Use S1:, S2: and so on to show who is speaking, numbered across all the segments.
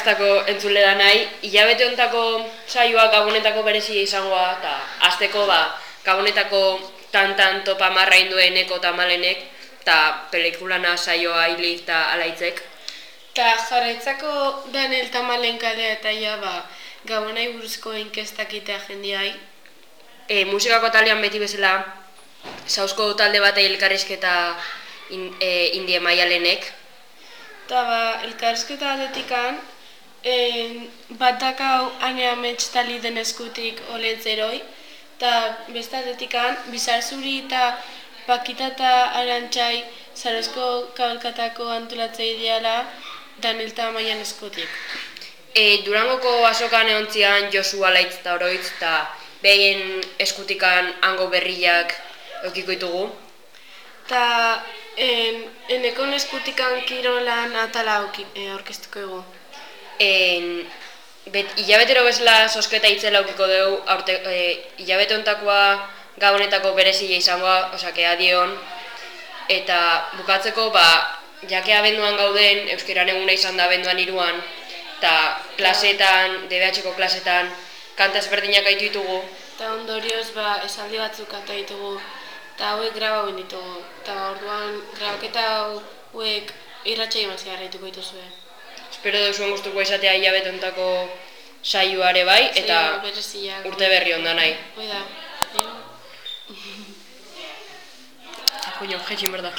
S1: zako entzulera nahi, hilabete hontako saioa Gabonetako berezia izangoa, eta azteko Gabonetako tan topa marrain duen Eneko eta Malenek, eta pelikulana saioa Hilik eta Alaitzek.
S2: Eta jarraitzako Danel eta Malen kalea eta Gabonai buruzko inkestakitea jendiai.
S1: Musikako taldean beti bezala, Sauzko talde bat elkarrizketa Indie Maialenek.
S2: Eta elkarrizketa aldetikan, bat dakau Ane Amets taliden eskutik Olentzeroi, eta beste aldetikan, Bizarzuri eta Pakita eta Arantxai Zarozko kabalkatako antolatzea ideala Danel eta Maian eskutik.
S1: Durangoko azokan egontzian Josu Alaitz eta Oroitz eta behien eskutikan hango berriak eukiko ditugu.
S2: Eta Enekon eskutikan kirolan atala aurkeztuko dugu.
S1: Hilabetero bezala sosketa itzela aukiko dugu, hilabete hontakoa Gabonetako berezia izangoa, osake adion. Eta bukatzeko, jake abenduan gauden, euskeran eguna izan da abenduan 3an, eta klasetan, DBH-ko klasetan, kanta ezberdinak gaitu ditugu.
S2: Eta ondorioz, esaldi batzuk ata ditugu, eta hauek grabau ditugu. Eta orduan, grabaketa hauek irratxa imantzia garrituko dituzue.
S1: Espero duzuen gustuko izatea hilabete hontako saioare bai, eta urte berri onda nahi.
S2: Oida.
S1: Coño, jetxin berda.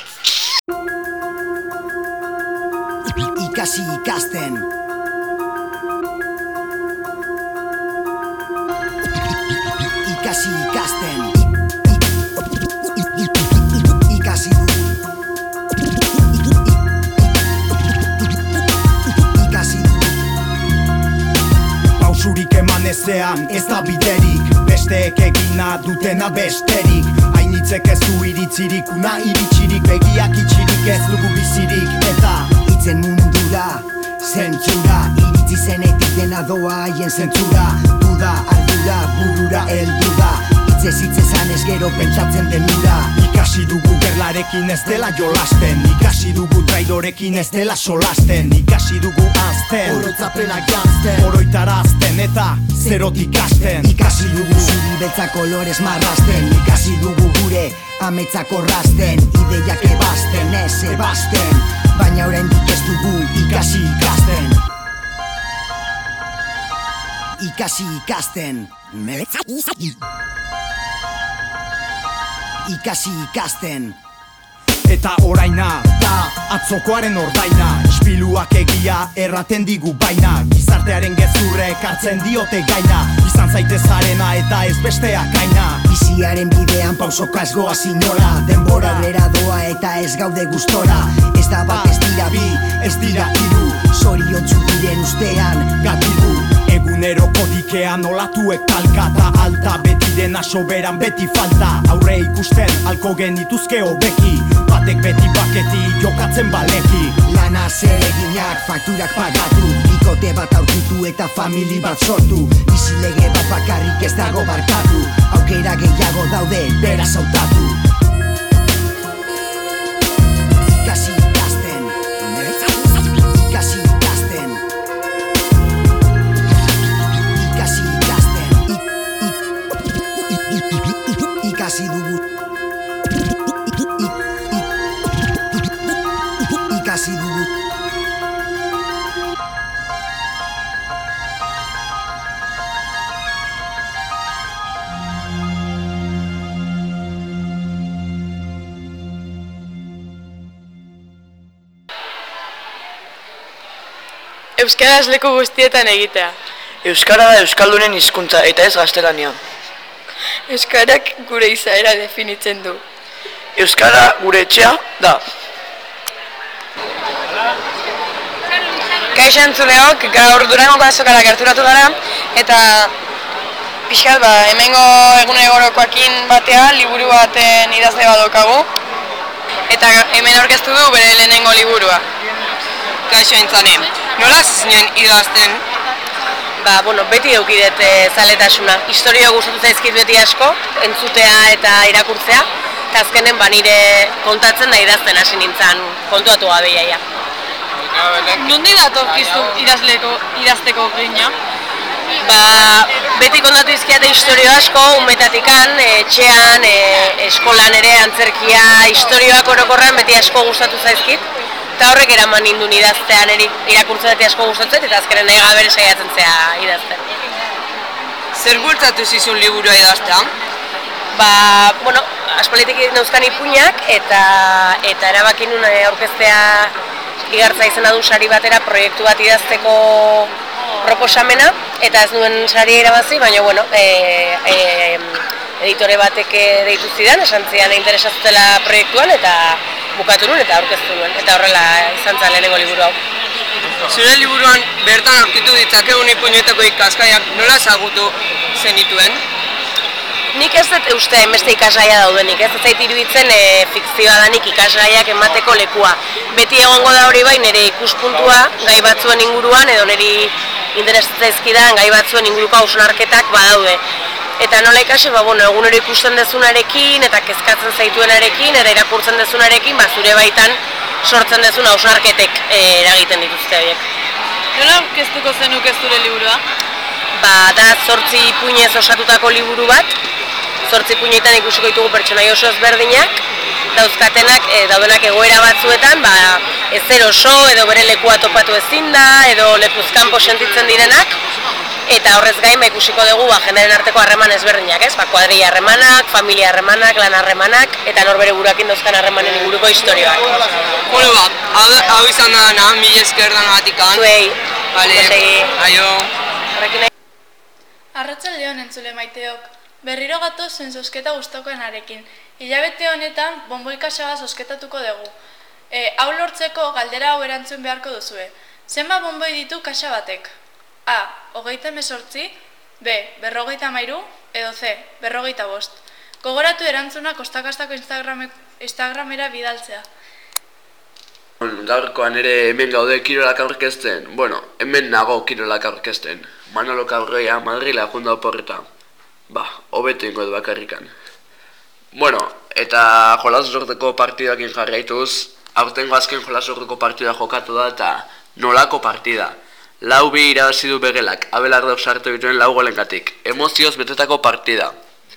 S3: Ikasi ikasten. Ikasi ikasten. Ikasi du. Ikasi du. Pausurik eman ezean ez da biderik, besteek egina dutena besterik. Hainitzek ez du iritzirik, una iritsirik, begiak itxirik ez dugu bizirik. Eta itzen mundura, zentzura, iritzi zenetik dena doa haien zentzura. Duda, ardura, burura, helduda, itzez itzezan ez gero pentsatzen denura. Ikasi dugu gerlarekin ez dela jolasten, ikasi dugu traidorekin ez dela solasten, ikasi dugu azten, oroitzapenak janzten, oroitarazten eta zerotik hasten. Ikasi dugu zuri beltza kolorez marrazten, ikasi dugu gure ametzak orrazten, ideiak ebazten, ez ebazten, baina oraindik ez dugu ikasi ikasten. Ikasi ikasten. Ikasi ikasten. Eta oraina da atzokoaren ordaina, ispiluak egia erraten digu baina, gizartearen gezurrek hartzen diote gaina, izan zaitez arena eta ez besteak gaina. Biziaren bidean pausoka ez goaz inola, denbora aurrera doa eta ez gaude gustora. Ez da bat ez dira bi, ez dira hiru, zoriontsu diren ustean gatibu. Eguneroko dikean olatuek talka eta alta, beti dena soberan beti falta. Aurre ikusten alko genituzke hobeki, batek beti baketi jokatzen baleki. Lana zereginak, fakturak pagatu, bikote bat aurkitu eta famili bat sortu. Bizilege bat bakarrik ez dago barkatu, aukera gehiago daude beraz hautatu. Ikasi ikasten. Ikasi ikasten. Ikasi ikasten. Ikasi dugu. Ikasi dugu.
S2: Euskaraz leku guztietan egitea.
S4: Euskara da euskaldunen hizkuntza eta ez gaztelania.
S2: Euskarak gure izaera definitzen du.
S4: Euskara gure etxea da.
S5: Kaixo entzuleok, gaur Durangoko azokara gerturatu gara eta pixkat hemengo egunerokorokoekin batea liburu baten idazle bat daukagu eta hemen aurkeztu du bere lehenengo liburua. Kaixo entzane, nola hasi zinen idazten?
S6: Beti edukidet zaletasuna. Historia gustatu zaizkit beti asko, entzutea eta irakurtzea, eta azkenen nire kontatzen da idazten hasi nintzen kontuatu gabe jaia.
S5: Nondik datorkizu idazteko grina? Beti kontatu izkiate historio asko, unmetatikan, etxean, eskolan ere, antzerkia, historioak orokorrean beti asko gustatu zaizkit. Eta horrek eraman nindun idaztean, irakurtzen beti asko gustatzen, eta azkenen nahi gabere saiatzen zea idazten.
S6: Zer bultzatu zizun liburua idaztean?
S5: Aspalditik neuzkan ipuinak, eta erabaki nun aurkeztea Igartza izena du sari batera proiektu bat idazteko proposamena, eta ez nuen sari irabazi, baina editore batek deitu zidan, esan zidan interesazutela proiektuan, eta bukatu nuen eta aurkeztu nuen, eta horrela izan zen lehenengo liburu hau.
S6: Zure liburuan bertan aurkitu ditzakegun ipuinetako ikaskaiak nola ezagutu zenituen?
S5: Nik ez dut uste hainbeste ikasgaia daudenik, ez zait iruditzen fikzioa danik ikasgaiak emateko lekua. Beti egongo da hori bai nire ikuspuntua gai batzuen inguruan edo niri interesatzezkidan gai batzuen inguruko hausnarketak badaude. Eta nola ikasi, egunero ikusten dezunarekin eta kezkatzen zaituenarekin eta irakurtzen dezunarekin, zure baitan sortzen dezun hausnarketek eragiten dituzte horiek.
S2: Nola aurkeztuko zenuke zure liburua?
S5: Da 8 ipuinez osatutako liburu bat, 8 ipuinetan ikusiko ditugu pertsonai oso ezberdinak, dauzkatenak daudenak egoera batzuetan, ezer oso edo bere lekua topatu ezin da, edo lekuzkanpo sentitzen direnak, eta horrez gain ikusiko dugu jeneren arteko harreman ezberdinak, kuadrilla harremanak, familia harremanak, lan harremanak, eta norbere buruakin dauzkan harremanen inguruko historioak.
S6: Hau izan da dana, mila esker danagatik.
S5: Zuei.
S6: Aio.
S7: Arratsaldeon entzule maiteok, berriro gatoz zozketa gustokoenarekin. Hilabete honetan bonboikasa bat zozketatuko dugu. Hau lortzeko galdera hau erantzun beharko duzue. Zenbat bonboi ditu kaxa batek? A. 38, B. 53, edo C. 45. Gogoratu erantzuna kostakastako Instagramera bidaltzea.
S8: Gaurkoan ere hemen gaude kirolak aurkezten. Hemen nago kirolak aurkezten. Manolo Cabrera Madrila junda oporreta. Hobeto ingo du bakarrikan. Eta jolasorteko partidakin jarraituz, aurtengo azken jolasorteko partida jokatu da eta nolako partida. 4-2 irabazi du Begelak, Abelardok sartu dituen 4 golengatik. Emozioz betetako partida.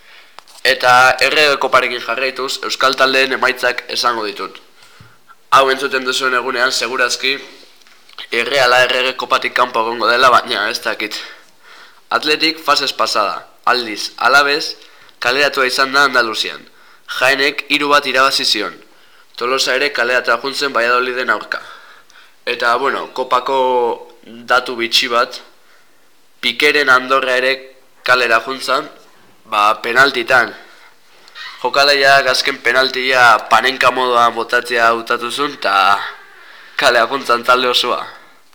S8: Eta errege koparekin jarraituz, euskal taldeen emaitzak esango ditut. Hau entzuten duzuen egunean, segurazki, erreala errege kopatik kanpo egongo dela, baina ez dakit. Atletik fases pasada, aldiz, Alabez, kaleratua izan da Andaluzian. Jaenek 3-1 irabazi zion. Tolosa ere kaleratua juntzen Valladoliden aurka. Eta, kopako datu bitxi bat, Pikeren Andorra ere kalera juntzan, penaltitan. Jokalaiak azken penaltia panenka moduan botatzea hautatuzun, eta kalea juntzan talde osoa.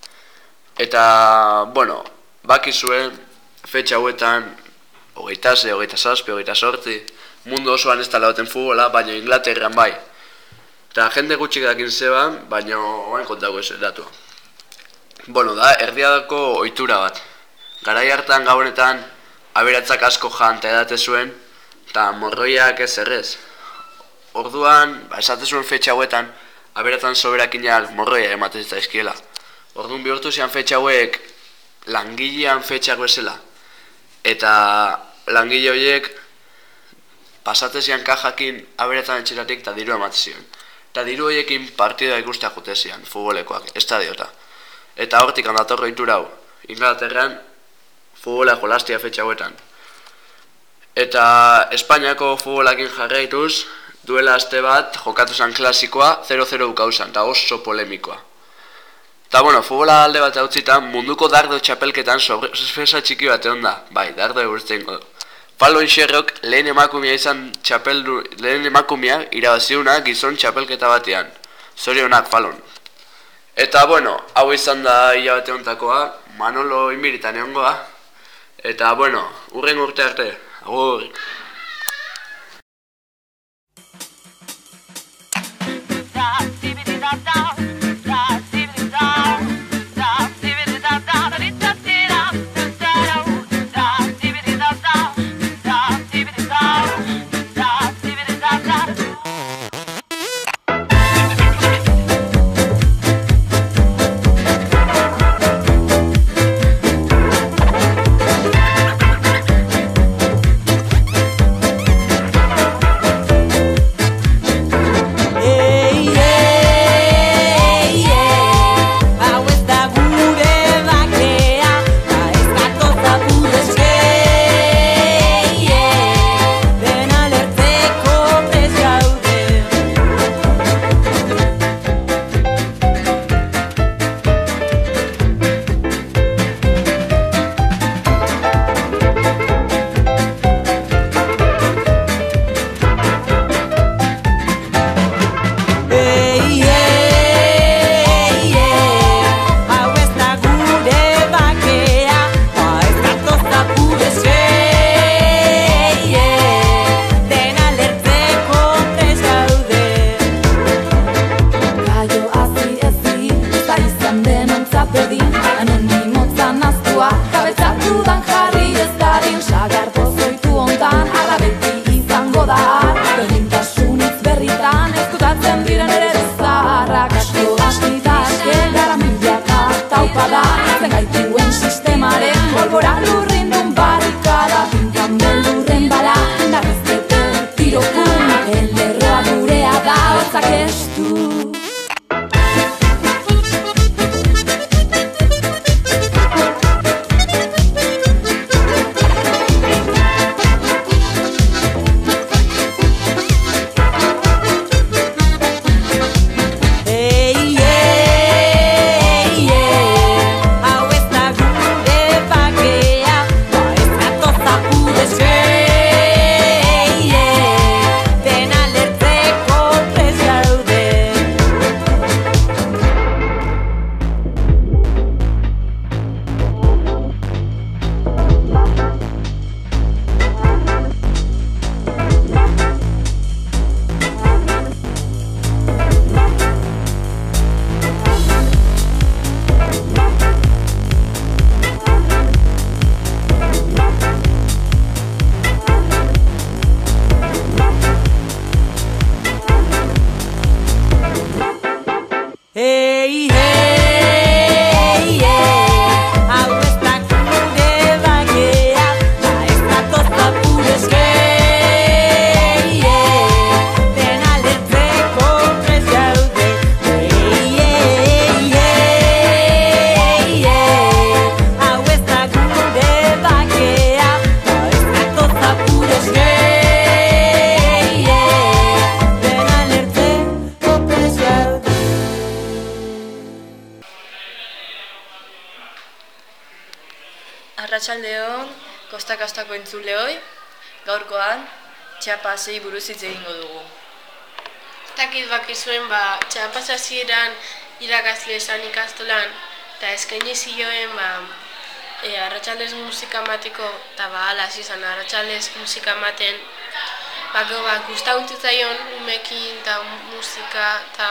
S8: Eta, bakizue, fetxa hauetan, 26, 27, 28, mundu osoan ez tala baten futbola, baina Inglaterran bai. Eta jende gutxik dakin zeban, baina oain kontago ez datua. Da erdiadako ohitura bat. Garai hartan gabonetan aberatzak asko jan eta edate zuen, eta morroiak ez errez. Orduan, esate zuen fetxa hauetan, aberatzen soberakinak morroia ematen zitzaizkiela. Orduan bihurtu zian fetxa hauek langilean fetxak bezala. Eta langile horiek pasatzen zian kajakin aberatzen etxeratik eta diru ematen zion. Eta diru horiekin partida ikustea jute zian, futbolekoak, estadiota. Eta hortik handatorro ohitura hau, Inglaterran futbola jolastia fetxa hauetan. Eta Espainiako futbolakin jarraituz, duela aste bat jokatu zen klasikoa 0-0 bukauzan, eta oso polemikoa. Eta futbola alde bat hautzita, munduko dardo txapelketan sorpresa txiki bat egon da, dardo eurtzen godu. Fallon Sherrock lehen emakumea irabaziuna gizon txapelketa batean. Zorionak Fallon. Eta hau izan da hilabete honetakoa, Manolo inbiritan egongoa. Eta hurrengo urte arte. Agur!
S9: dudan jarri ez dadin sagardo zoitu hontan arra beti izango da berdintasun hitz berritan ezkutatzen diren ere zaharrak asko hastita aske gara milaka taupada zen gaituen sistemaren polbora lurrindun barrikada pinkan beldurren bala narrezkete tirokun elderroa gurea da hotzak estu.
S1: Arratsaldeon, kostakastako entzuleoi, gaurkoan Chiapasei buruz hitz egingo dugu.
S2: Takit bakizuen Chiapas hasieran irakasle esan ikastolan, eta eskaini zioen arratsaldez musika mateko, eta hala izan arratsaldez musika maten, gustatu zaion umekin eta musika,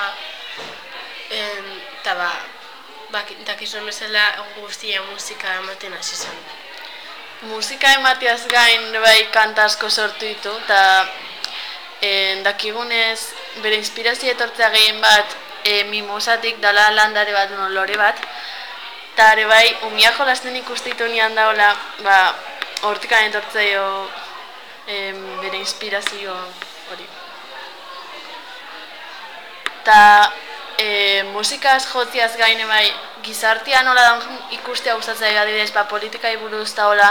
S2: eta dakizuen bezala guztia musika ematen hasi zen.
S7: Musika emateaz gain bai kanta asko sortu ditu, eta dakigunez bere inspirazio etortzea gehien bat mimosatik dala landare bat, lore bat, eta ere bai umia jolasten ikustitu nian daola, hortikan etortzaio bere inspirazio hori. Eta musikaz jotziaz gaine bai, gizartia nola da ikustea gustatzea adibidez, politikai buruz eta hola,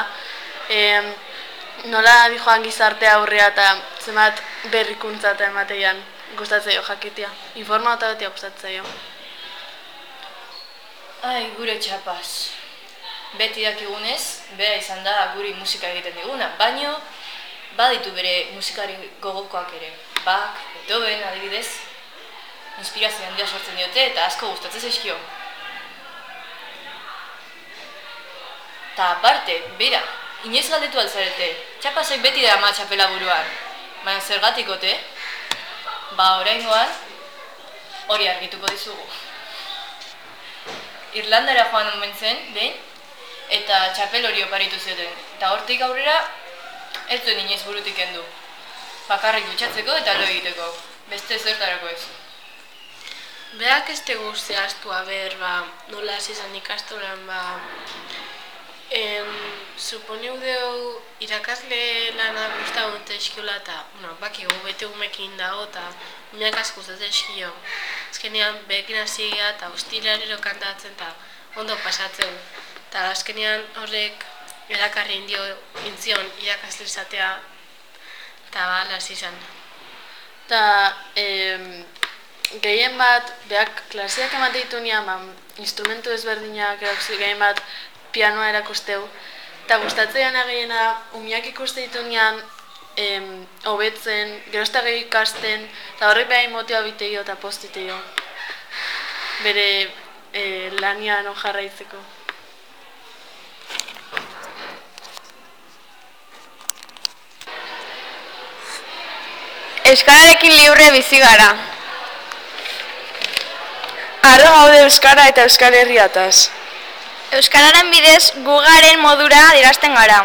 S7: nola dijoan gizartea aurrea eta zenbat berrikuntza eta ematean gustatzea jakitea. Informata betia gustatzea.
S1: Ai, gure Chiapas. Beti dakigunez, bera izan da guri musika egiten diguna, baino baditu bere musikari gogokoak ere. Bach, Beethoven adibidez, inspirazio handia sortzen diote eta asko gustatzen zaizkio. Ta aparte, bera, inoiz galdetu altzarete, Chiapasek beti dama txapela buruan. Baina zergatikote, oraingoan hori argituko dizugu. Irlandara joan omen zen, behin, eta txapel hori oparitu zioten. Eta hortik aurrera, ez zuen inoiz burutik kendu. Bakarrik dutxatzeko eta lo egiteko, beste zertarako ez.
S2: Berak ez tegu zehaztu nola hasi izan ikastolan, suponiu deu irakasle lana gustatu dute eskiola eta bakigu bete umekin dago eta umeak asko gustatzen eskio. Azkenean berekin hasi gara eta ostiralero kantatzen eta ondo pasatzen. Eta azkenean horrek erakarri intzion irakasle izatea eta hasi izan.
S7: Eta gehien bat, beak klaseak emate ditu nian, instrumentu ezberdinak gehien bat pianoa erakusteu. Eta gustatzen gehiena, umiak ikuste ditu nian hobetzen, gerozta gehi ikasten, eta horrek behain motia biteio eta postiteio. Bere lanian jarraitzeko.
S5: Euskararekin libre bizi gara.
S10: Harro gaude euskara eta euskal herriataz. Euskararen bidez gugaren modura adierazten gara.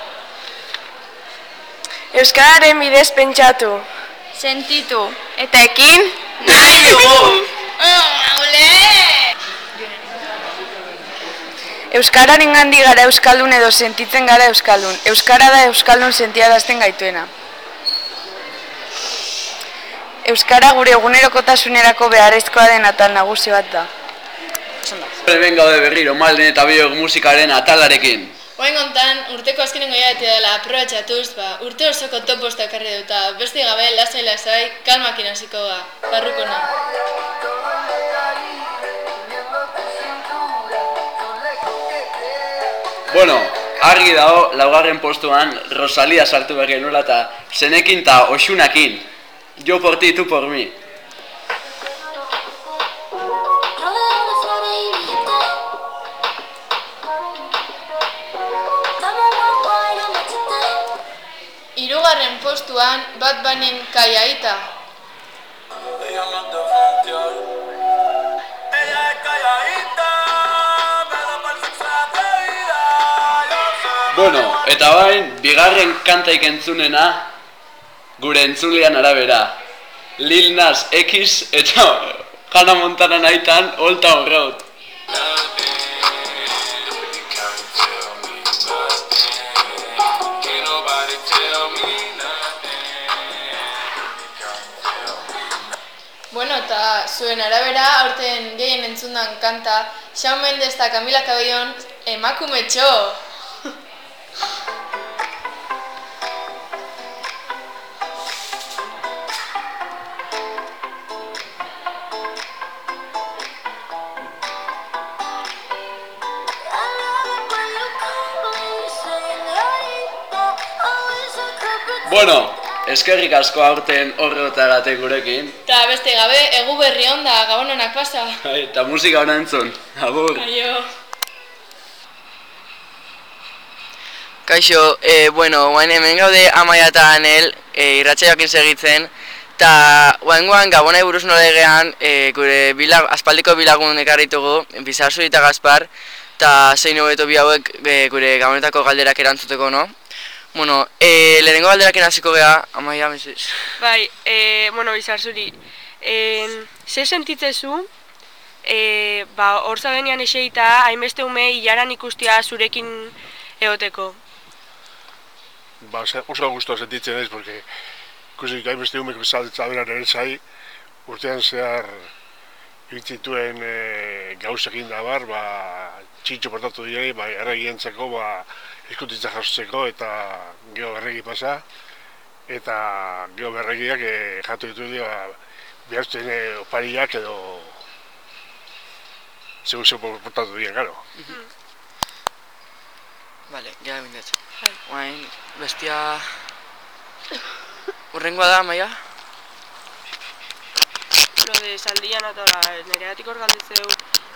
S5: Euskararen bidez pentsatu,
S10: Sentitu eta ekin
S5: nahi dugu! Euskararen gandik gara euskaldun edo sentitzen gara euskaldun. Euskara da euskaldun sentiarazten gaituena. Euskara gure egunerokotasunerako beharrezkoa den atal nagusi bat da.
S8: Hemen gaude berriro Malden eta Biok musikaren atalarekin.
S7: Oain gontan, urteko azkenengo hilabete dela aprobetxatuz, urte osoko toposta ekarri duta, beste gabe, lasai, kalmakin hasiko da, barrukona.
S8: Bueno, argi dago, laugarren postuan Rosalia sartu behar genuela eta zenekin eta osunakin. Yo por ti, tú por mí.
S7: Hirugarren postuan Bad Bunnyn Calladita.
S8: Bueno, eta bain, bigarren kantaik entzunena, gure entzulean arabera. Lil Nas X eta Hannah Montana nahitan Old Town Road.
S7: Bueno, eta zuen arabera, aurten gehien entzundan kanta, Shawn Mendes eta Camila Cabellon emakumetxo!
S8: Bueno, eskerrik asko aurten horretagatik gurekin.
S7: Eta beste gabe, egu berri onda, gabon honak pasa.
S8: Eta musika hona entzun, agur.
S7: Aio.
S5: Kaixo, bueno, guain hemen gaude Amaia eta Anel irratsaioekin segitzen, eta guaingoan Gabonai buruz nolegean gure aspaldiko bilagun ekarritugu, Bizarzu eta Gaspar, eta zein hobeto bi hauek gure Gabonetako galderak erantzuteko, no? Bueno, lehenengo galderakin hasiko geha, Amaia, mesedez.
S11: Bai, bueno, Bizarzuri, ze sentitzezu, hor zagenean eseita, hainbeste ume hilaran ikustia zurekin egoteko?
S12: Oso gustoa sentitzen ez, porque ikusi hainbeste umeko zaberan ere zai, urtean zehar iritzituen gauzekin da bar, txintxo portatu direi, erregientzako, eskutitza jasotzeko eta geho berregi pasa, eta geho berregiak jatu ditu dira behartzen opariak edo zeu portatu dira, gero.
S5: Vale, gara bindetzen. Guain, bestia... Urrengoa da, Amaia?
S11: Lo de Zaldian atora, niregatik hor galditzeu,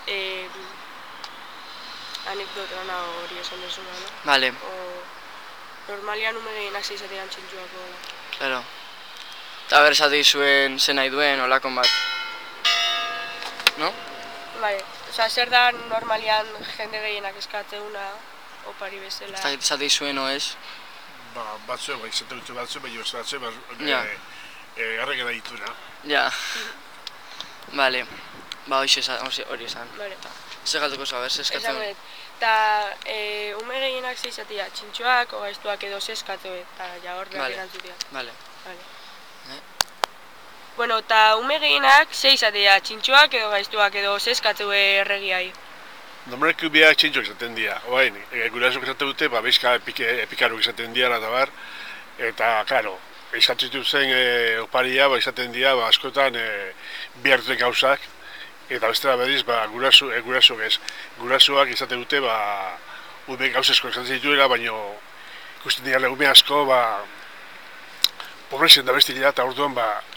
S11: anekdota nago hori esan desuna, no?
S5: Vale.
S11: Normalian ume gehienak zeizatean txintxuako.
S5: Claro. Eta bersati zuen zen nahi duen, olakon bat. No?
S11: Bai, oza, zer da normalian jende gehienak eskatzeuna, opari bezala.
S5: Zati zuen, ez?
S12: Batzue, izate dute batzue, baina batzue, garrekera dituna.
S5: Ja. Vale. Hori esan. Zer galduko zu, zer eskatzen?
S11: Eta ume gehienak zeizatia txintxoak, gaiztuak edo zeskatu eta ja hor behar erantzutia.
S5: Vale.
S11: Bueno, eta ume gehienak zeizatia txintxoak edo gaiztuak edo zeskatu erregiai.
S12: Normalek biak txintxoak izaten dira, oain, gurasok izaten dute, bezka epikaruk izaten dira eta eta, klaro, izatzen zen oparia izaten dira, askotan bihartuten gauzak, eta bestela berriz, gurasoak izaten dute, ume gauzesko izaten dituela, baina ikusten dira ume asko, pobrezen da besti dira, eta orduan,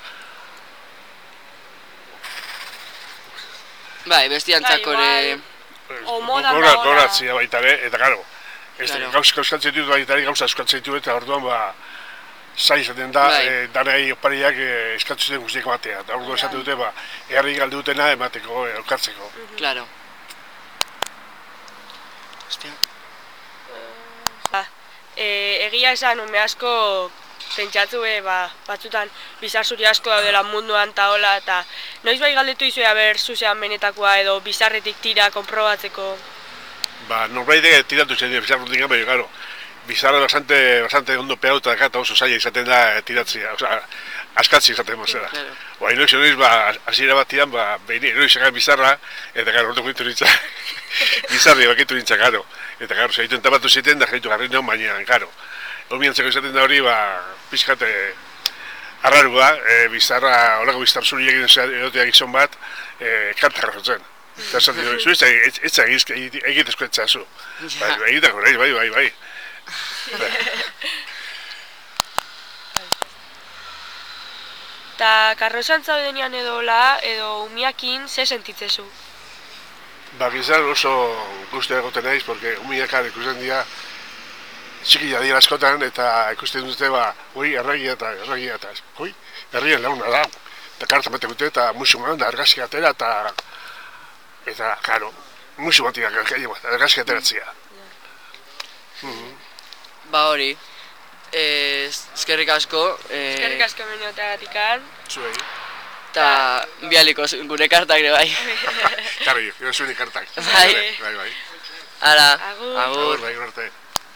S5: bai, bestiantzakore...
S12: Goratzia baita ere, eta gero, gauzak euskatzen ditut baita ere, gauzak euskatzen ditut, eta orduan, zai izaten da, danai opariak eskatzen zuten guztiak batea, eta orduan esaten dute, herri galde dutena emateko, elkartzeko.
S5: Claro.
S11: Egia esan, ume asko pentsatzu batzutan bizar zuri asko daudela munduan eta hola, eta noiz bai galdetu izue aber zuzean benetakoa edo bizarretik tira konprobatzeko?
S12: Norbait tiratu zen bizarretik, baina, claro, bizarra bastante ondo pegauta eta oso zaila izaten da tiratzea, askatzi izaten mozera. Oa, inoiz, hasiera batian, behin inoiz egan bizarra, eta gara, orduko ditu nintza, bizarri bakitu nintza, garo. Eta gara, zaitu entabatu ziten, da jaitu garri neon, baina, garo. Omiantzeko izaten da hori, pixkate arrarua, bizarra, holako bizar zuri egin edotea gizon bat, kantarra jotzen. Eta esaten dut, zuizta, etza egitezko etzazu. Egitako, bai.
S11: Eta karrozan zaudenean edo umiakin ze sentitzezu?
S12: Gizar oso guztia egoten naiz, porque umiakar ikusten dira txikia dira askotan, eta ikusten dute, erregia eta, herrien launa da. Eta kartan bate gute, eta musu man, da argazki atera, eta, karo, musu mantiak argazki ateratzea.
S13: Hori, eskerrik asko.
S11: Eskerrik asko menioteagatikan.
S12: Zuei.
S13: Eta bialiko gure kartak ere bai.
S12: Karri, zuen kartak.
S13: Bai. Ara,
S12: agur. Bai, arte.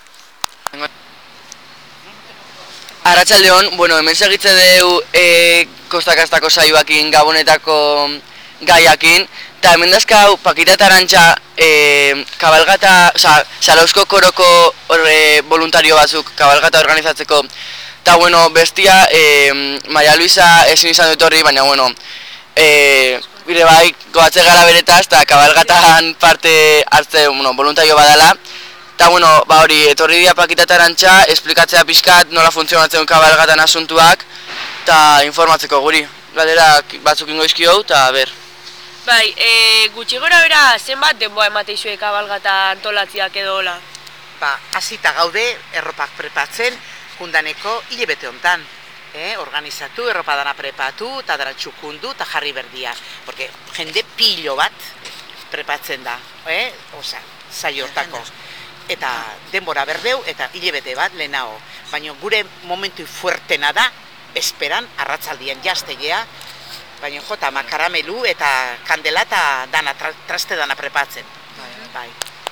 S13: Arratsaldeon, hemen segitze dugu Kostakastako saioakin, Gabonetako gaiakin, eta hemen dazkau Pakita eta Arantxa kabalgata, Zarauzko koroko voluntario batzuk kabalgata organizatzeko. Eta, bestia, Maria Luisa ezin izan dut horri, baina, bire bai, goatze gara beretaz, eta kabalgatan parte hartze, voluntario badala. Eta, hori, etorri dira Pakita eta Arantxa, esplikatzea pixkat nola funtzionatzen kabalgatan asuntuak, eta informatzeko guri. Galdera batzuk ingo izkio, eta ber.
S11: Bai, gutxi gora bera, zenbat denboa emateizue kabalgata antolatziak edo hola?
S14: Hasita gaude, erropak prepatzen, kundaneko hilebete hontan. Organizatu, erropa dana prepatu, eta dara txukundu, eta jarri berdia. Porque jende pilo bat prepatzen da, saio hortako. Eta denbora berdeu, eta hilebete bat lehenago. Baina gure momentu fuertena da, esperan, arratzaldian jaztegea, baina jota makaramelu eta kandela eta traste dana prepatzen. Bai.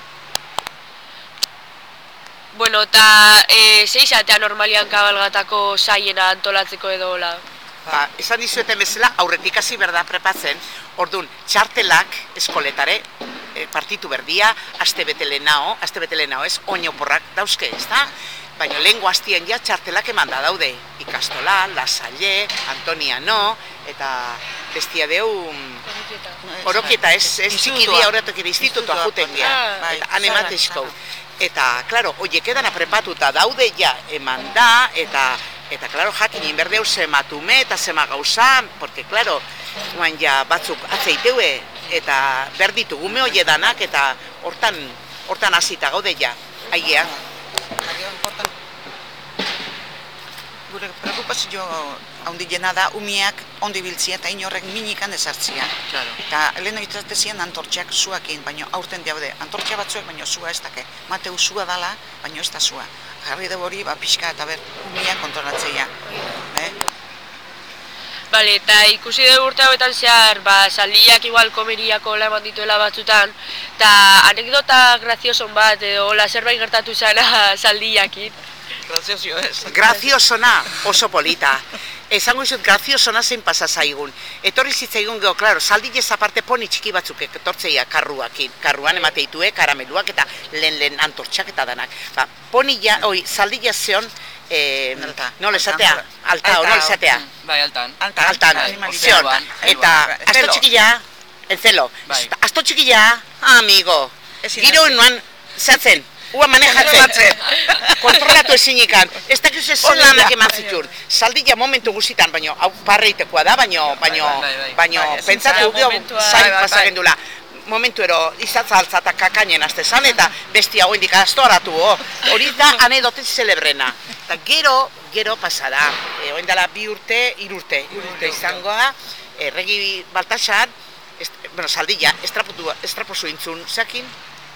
S11: Eta zeizatea normalian kabalgatako saiena antolatzeko edo hola?
S14: Esan dizueten bezala, aurretik hasi berda prepatzen, orduan, txartelak eskoletare, partitu berdia, aste bete lehenao ez, oinoporrak dauzke, ez da? Baina lehengo hastien ja txartelak eman da daude, Ikastola, La Salle, Antoniano, eta bestia deu... Orokieta, ez txiki dia horretok ere institutua juten dia, eta han ematezko. Eta, klaro, oiek edana prepatuta daude ja eman da, eta, klaro, jakin inberdeu zematume eta zema gauza, porque, klaro, guan ja batzuk atzeiteue, eta berditu gume hoi edanak, eta hortan hasita gaude ja, aigea.
S15: Gure preocupazio handiena da umiak ondo ibiltzia eta inorrek minikan ezartzia. Eta lehen egitezian antortxak zuakin, baina aurten daude antortxa batzuek, baina zua ez dake. Mateu zua dala, baina ez da zua. Jarri dugu hori, pixka eta umiak kontrolatzea.
S11: Bale, eta ikusi dugu urte hauetan zehar, saldiak igual komeriako la eman dituela batzutan, eta anekdota grazioson bat, edo zerbait gertatu zana saldiakin.
S14: Graziosio ez. Graziosona, oso polita. Esango izut, graziosona zein pasa zaigun. Etorri zitzaigun geho, klaro, saldilez aparte poni txiki batzuk etortzeia karruakin. Karruan emateitue, karameluak eta lehen antortxak eta danak. Poni ja, saldilez zeon, nola esatea? Nola esatea?
S13: Bai, altan.
S14: Altan, zeon. Eta, asto txikilla, encelo. Asto txikilla, amigo. Giro nuan, zehatzen. Ua manejatzen, kontrolatu ezinikan, ez dakiz ez lanak eman zitun. Saldilla momentu guztitan, baina hau parreitekoa da, baina pentsatu geho zain pasagen dula. Momentu ero izatza altza eta kakainen azte zan, eta bestia hoendik astoratu, hori da anedote zelebrena. Eta gero pasada, hoendala 2 urte, 3 urte izangoa, Regi Baltasar, Saldilla, estrapozu intzun, zeakin,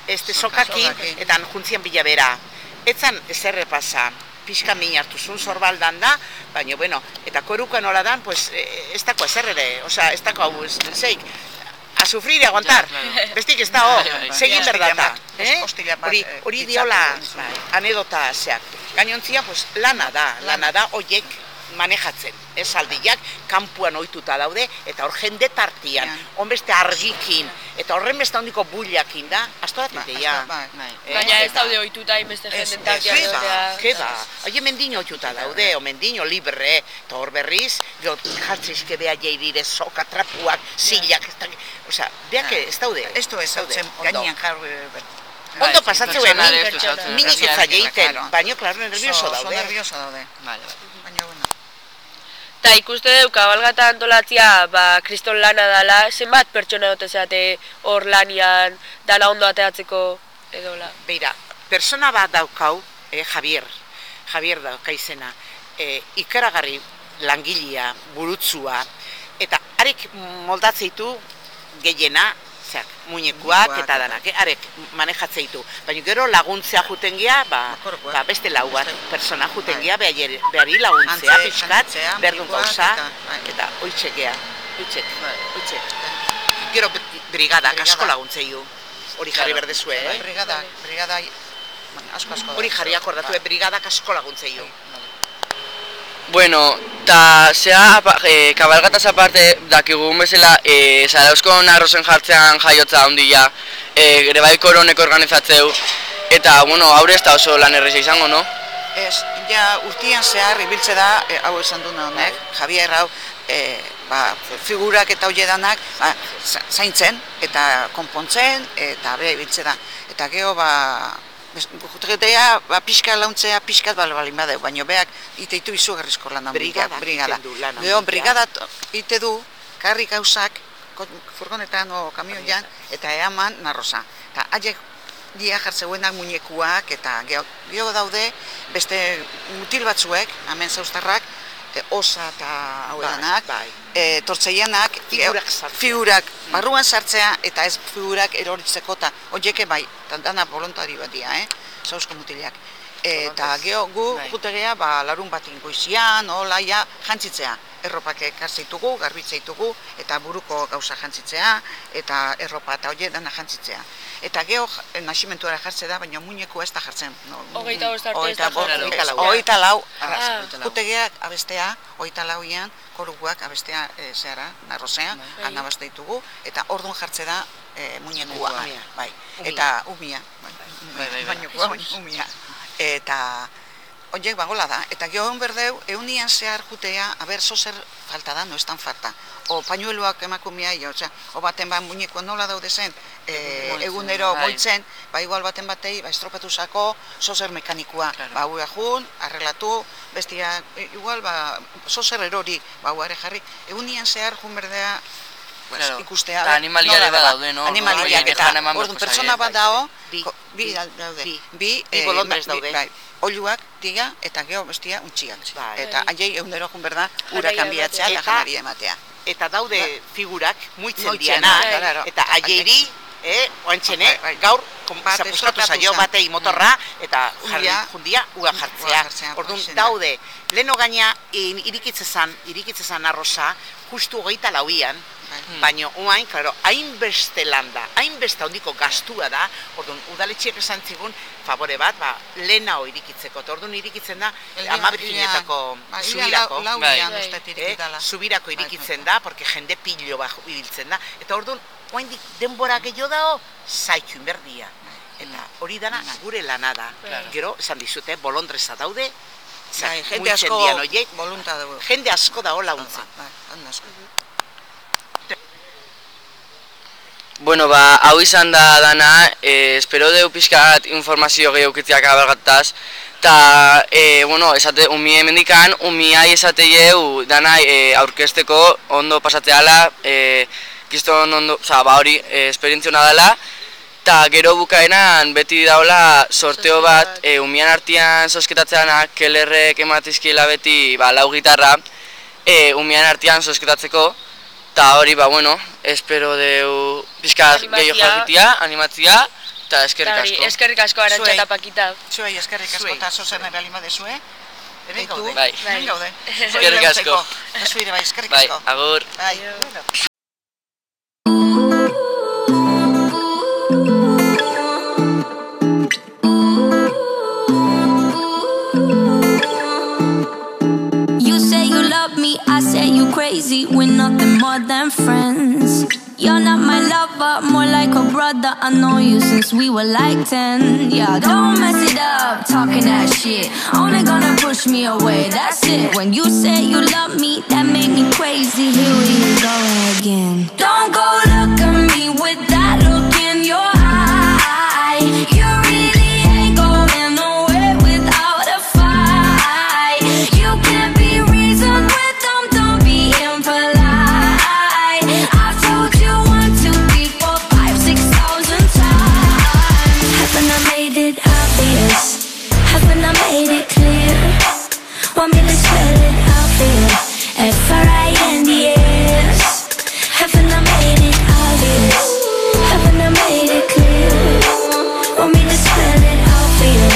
S14: sokakin, eta juntzian bila bera. Etzan ezer pasa, pixka min hartuzun zorbaldan da, baina, bueno, eta koruka nola dan, pues, ez dako ezer ere, osea, ez dako hau, zeik, a sufrir y aguantar, bestik ez da, segin berdata, hori diola anedota zeak. Gainontzia, pues, lana da, oiek manejatzen, aldiak, kanpuan ohituta daude, eta hor jende tartian, honbeste argikin, eta horren beste handiko bullakin da, astoratetea.
S11: Baina ez daude ohituta inbeste jende tartian.
S14: Keba, haie mendino ohituta daude, o mendino libre, eta hor berriz, jartzeizke beha jairire soka, trapuak, zilak, osea, beak ez daude.
S15: Ez du ez daude, gainean jarru
S14: ondo pasatzuen, minik ez aieiten, baina, klaro, nervioso daude.
S15: Nervioso daude. Baina, bueno.
S11: Ta ikuste deu, kabalgata antolatzia, kriston lana dala, zenbat pertsona dute zeate hor lanian, dana ondo ateatzeko edola?
S14: Beira, persona bat daukau, Javier dauka izena, ikaragarri langilea, burutzua, eta arek moldatzeitu gehiena, muñekuak eta danak, arek manejatzeitu. Baina gero laguntzea juten gea, beste lau bat persona juten gea, behari laguntzea, pixkat, berdun gauza, eta oitxek gea, oitxek. Gero brigadak asko laguntzeiu, hori jarri berdezue,
S15: Brigadak, asko da.
S14: Hori jarri akordatu, brigadak asko laguntzeiu.
S13: Bueno, eta zea, kabalgataz aparte, dakigun bezala, Zarauzko narrozen jartzean jaiotza handia, gure bai koronek organizatzeu, eta, bueno, haure ez da oso lan erreza izango, no?
S15: Ez, ja, urtian zehar ibiltze da, hau esan duen honek, Javier hau, figurak eta hoie danak, zaintzen, eta konpontzen, eta bera ibiltze da. Eta geho, Gutegetea, pixka launtzea, pixkat balbalin badeu, baina beak iteitu izugarrizko lan brigada. Gero, brigada ite du, karri gauzak, furgonetan o kamioian, eta eaman narroza. Eta haiek dia jartzeuenak muñekuak, eta geho daude, beste mutil batzuek, hemen zauztarrak, osa eta hau edanak, tortzeianak, figurak barruan sartzea eta ez figurak eroritzeko eta horieke bai, dana volontari bat dira, zauzko mutilak. Eta geho gu jutegea larun batin goizian, olaia, jantzitzea. Erropak ekartzeitugu, garbitzeitugu, eta buruko gauza jantzitzea, eta erropa eta horiek dana jantzitzea. Eta geho nasimentuara jartze da, baina muñeko ez da jartzen.
S11: 25 arte ez da jartzen.
S15: 24, jutegeak abestea, 24ean, koruguak abestea zehara, narrozea, anabasteitugu, eta orduan jartze da muñekua, bai. Eta umia, umia. Eta horiek bagola da, eta gehoen berdeu, eunian zehar jutea, zozer falta da, no ez tan falta. O pañueluak emakumia, o baten muñeko nola daude zen, egunero moitzen, igual baten batei, estropatu zako, zozer mekanikoa, hua jun, arrelatu, bestia, igual, zozer erori, huare jarri, eunian zehar jun berdea, ikustea.
S13: Eta animaliare bat daude, no?
S15: Animaliak, eta orduan pertsona bat dao, bi daude. Bi
S14: bolondrez daude.
S15: Oiluak, diga, eta geho bestia untxiak. Eta haiei egunero jun berda, ura kanbiatzea eta janaria ematea.
S14: Eta daude figurak, muitzen diana, eta haieiri, oantxene, gaur, zapuzkatu zaio batei motorra, eta jundia ua jartzea. Orduan, daude, leheno gaina irikitzezan arroza, justu 24an, baina oain, klaro, hainbeste landa, hainbeste handiko gastua da, orduan, udaletxiek esan zigun, favore bat, lehena irikitzeko, eta orduan irikitzen da, Amabirginetako zubirako, zubirako irikitzen da, porque jende pillo ibiltzen da, eta orduan, oain denbora gehiago dago, zaitxun berdia. Eta hori dana gure lana da. Gero, esan dizute, bolondreza daude,
S15: jende
S14: asko dago laguntzen.
S13: Bueno, hau izan da dana, espero deu pixkat informazio gehiaukitziak abalgataz, eta, bueno, esate, umie mendikan, umiai esateieu dana aurkesteko ondo pasatzeala, kiston ondo, hori, esperientziona dela, eta gero bukaenan beti daula sorteo bat, umian artian zozketatzeanak, kelerrek ematizkiela beti, lau gitarra, umian artian zozketatzeko, eta hori, bueno, espero deu pixkaz gehiago jakitia, animatzia, Eta eskerrik asko.
S11: Eskerrik asko Arantxa eta Pakita.
S15: Zuei eskerrik asko eta zozen errealin badezue. Hemen gaude.
S13: Bai.
S15: Hemen gaude.
S13: Eskerrik asko.
S15: Zuire bai, eskerrik
S13: Bai,
S15: asko.
S13: agur.
S15: Bai.
S9: You say you love me, I say you crazy. We're nothing more than friends. You're not my lover, more like a brother. I know you since we were like 10. Yeah, don't mess it up, talking that shit. Only gonna push me away, that's it. When you say you love me, that made me crazy. Here we go again. Don't go look at me with that look in your eye. You really ain't going nowhere without a fight. You can't be reasoned with them, don't be impolite. I've told you 1, 2, 3, 4, 5, 6,000 times. Haven't I made it obvious? Haven't I made it clear? Want me to spell it out for you? F-R-I-N-D-S. Haven't I made it obvious? Haven't I made it clear? Want me to spell it out for you?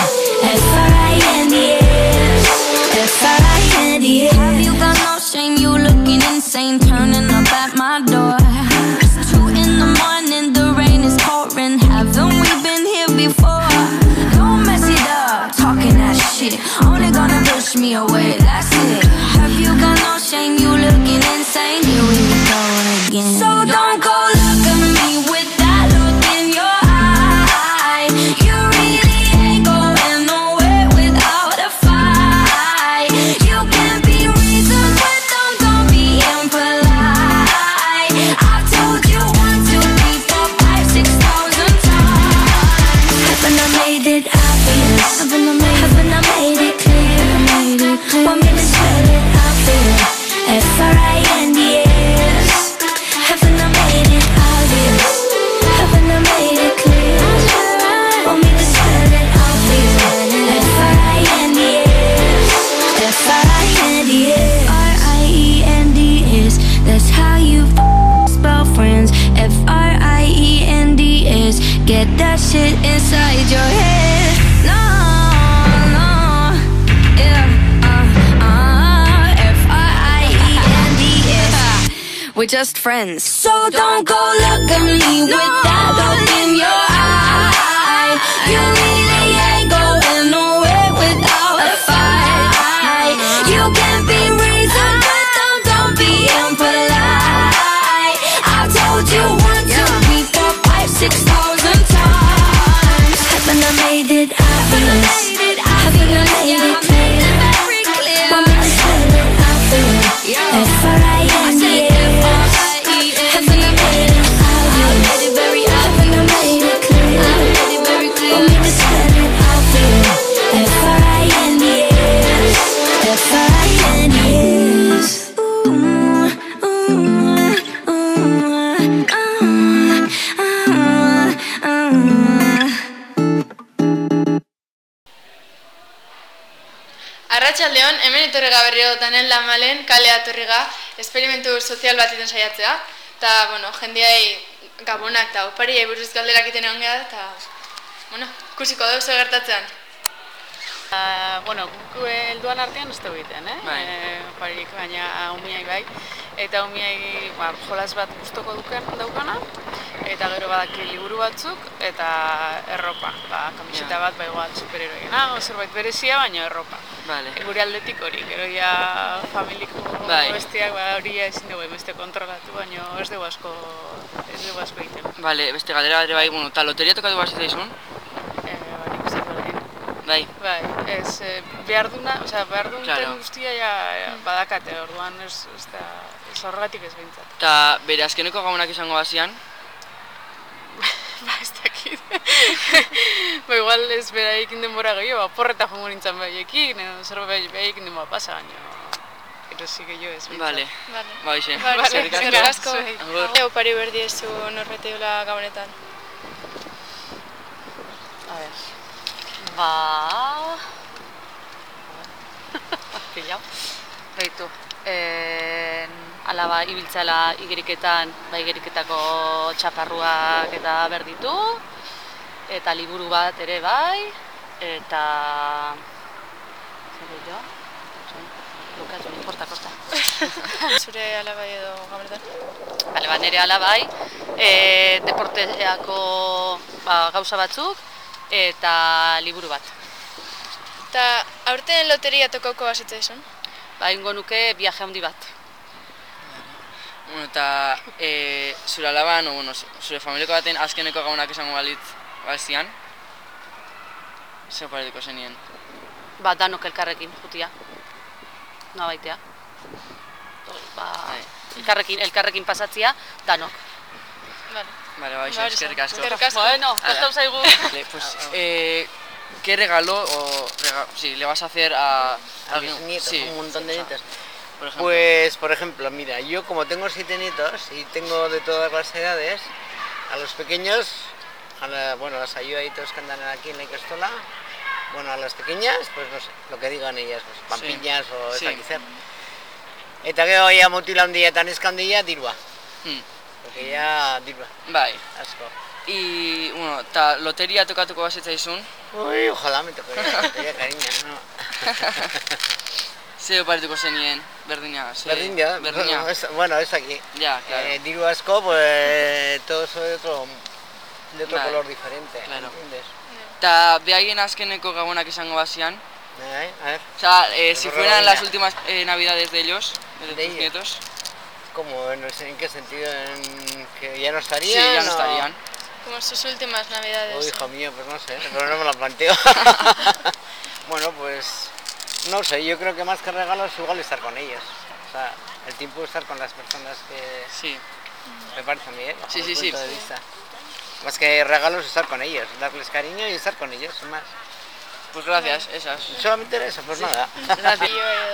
S9: F-R-I-N-D-S. F-R-I-N-D-S. Have you got no shame? You looking insane, turning up at my door. It's 2 in the morning, the rain is pouring. Haven't we been here before? Don't mess it up, talking that shit. Only gonna push me away, that's it. Have you got no shame? You looking insane. Here we go again. So don't go look at me with that look in your eye. You really ain't going nowhere without a fight. You can't be reasoned with them, don't be impolite. I've told you 1, 2, 3, 4, 5, 6,000 times. Haven't I made it obvious? Haven't I made it clear? Want me to spell it out for you? F-R-I-N-D-S. Haven't I made it obvious? Haven't I made it clear? Want me to spell it out for you? F-R-I-N-D-S. F-R-I-N-D-S. R-I-E-N-D-S. That's how you spell friends. F-R-I-E-N-D-S. Get that shit inside your head. No, no, yeah, F-R-I-E-N-D-S. We're just friends. So don't go look at me with that look in your eye. You really ain't going nowhere without a fight. You can't be reasoned with them, don't be impolite. I've told you 1, 2, 3, 4, 5, 6,000 times. Haven't I made it obvious? Haven't I made it clear? Want me to spell it out for you? F-R-I-N-D-S. Haven't I made it obvious? Haven't I made it clear? Want me to spell it out for you? F-R-I-N-D-S. F-R-I-N-D-S.
S7: Arratsaldeon, hemen etorriga berriro danen lamalen kalea etorriga esperimentu sozial bat iten saiatzea. Eta, bueno, jendeai gabonak eta opariei buruz galderak iten egon gara, eta, bueno, ikusiko dugu zer gertatzean.
S16: Bueno, guk helduan artean ez dugu egiten, oparirik, baina umiai bai. Eta umiai jolas bat gustoko daukana, eta gero badaki liburu batzuk, eta erropa. Kamiseta bat, igual superheroiena, zerbait berezia, baina erropa. Gure aldetik hori, gero ja familiko bestiak hori ezin dugu beste kontrolatu, baina ez dugu asko egiten.
S13: Bale, beste galdera bat ere bai, eta loteria tokatu bat zitzaizun? Bai.
S16: Bai, ez behar duten guztia badakate, orduan ez horregatik ez behintzat.
S13: Eta bere azkeneko gabonak izango bazian?
S16: Ez dakit. Igual ez beraiekin denbora gehiago, porreta jongo nintzen beraiekin, zerbait beraiekin denbora pasa, baina erosi gehiago ez behintzat.
S13: Bale, baixe.
S7: Eskerrik asko. Opari berdi ez zu norbeteola gabonetan.
S16: A ver. Pilau. Baitu. Ala ibiltzala igeriketan, igeriketako txaparruak eta berditu. eta liburu bat ere bai, eta... zer jo? Lukas, kosta.
S7: Zure alabai edo gabertan?
S16: Bale, nire alabai, deporteako gauza batzuk, eta liburu bat.
S7: Eta aurten loteria tokauko bazitza izan?
S16: Ingo nuke viaje handi bat.
S13: Eta zure alaban, zure familiako baten azkeneko gaunak izango balitz bazian, zer paretiko zenien?
S16: Danok elkarrekin, jutia. Noa baitea. Elkarrekin pasatzia, danok.
S13: Vale, eskerrik asko.
S16: Bueno, kostau zaigu.
S13: Pues, ¿qué regalo le vas a hacer a
S17: los nietos? Sí. Un montón de nietos.
S13: Por ejemplo.
S17: Pues, por ejemplo, mira, yo como tengo 7 nietos y tengo de todas las edades, a los pequeños, las ayudaditos que andan aquí en la Ikastola, a las pequeñas, pues no sé, lo que digan ellas, pues, pampiñas o ezakizer. Eta gero ya mutila handia eta neska handia dirua. Porque ya dirua.
S13: Bai.
S17: Asko.
S13: Y, eta loteria tokatuko bazitzaizun?
S17: Uy, ojalá me tocaría loteria, cariño, no.
S13: Zer paretuko zenien, berdina?
S17: Berdina. Bueno, es aquí.
S13: Ya, claro.
S17: Diru asko, pues, todo eso de otro color diferente,
S13: claro.
S17: ¿Entiendes?
S13: Eta behaien azkeneko gabonak izango bazian?
S17: A ver.
S13: O sea, si fueran las últimas navidades de ellos, de tus nietos.
S17: ¿Cómo? No sé en qué sentido, ¿en que ya no estarían?
S13: Sí, ya no estarían.
S7: Como sus últimas navidades.
S17: Uy, hijo mío, pues no sé, pero no me lo planteo. Bueno, pues, no sé, yo creo que más que regalos, igual estar con ellos. O sea, el tiempo de estar con las personas que...
S13: Sí.
S17: Me parece a mí, ¿eh?
S13: Sí.
S17: Punto de vista. Más que regalos, estar con ellos, darles cariño y estar con ellos, sin más.
S13: Pues gracias, esas.
S17: Solamente eso, pues sí. Nada.
S13: Gracias.